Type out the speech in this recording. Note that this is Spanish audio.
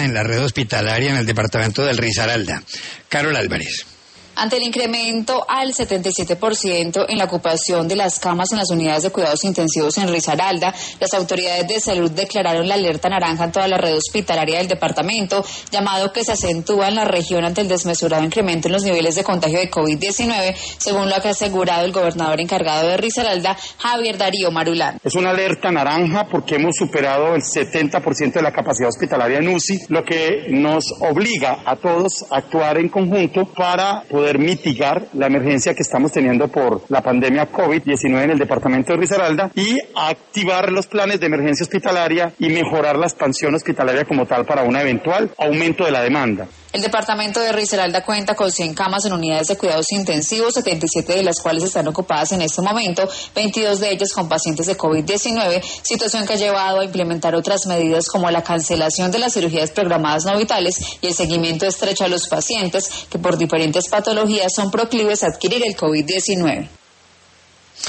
en la red hospitalaria en el departamento del Risaralda. Carol Álvarez. Ante el incremento al 77% en la ocupación de las camas en las unidades de cuidados intensivos en Risaralda, las autoridades de salud declararon la alerta naranja en toda la red hospitalaria del departamento, llamado que se acentúa en la región ante el desmesurado incremento en los niveles de contagio de COVID-19, según lo que ha asegurado el gobernador encargado de Risaralda, Javier Darío Marulán. Es una alerta naranja porque hemos superado el 70% de la capacidad hospitalaria en UCI, lo que nos obliga a todos a actuar en conjunto para poder mitigar la emergencia que estamos teniendo por la pandemia COVID-19 en el departamento de Risaralda y activar los planes de emergencia hospitalaria y mejorar la expansión hospitalaria como tal para un eventual aumento de la demanda. El departamento de Risaralda cuenta con 100 camas en unidades de cuidados intensivos, 77 de las cuales están ocupadas en este momento, 22 de ellas con pacientes de COVID-19, situación que ha llevado a implementar otras medidas como la cancelación de las cirugías programadas no vitales y el seguimiento estrecho a los pacientes que por diferentes patologías son proclives a adquirir el COVID-19.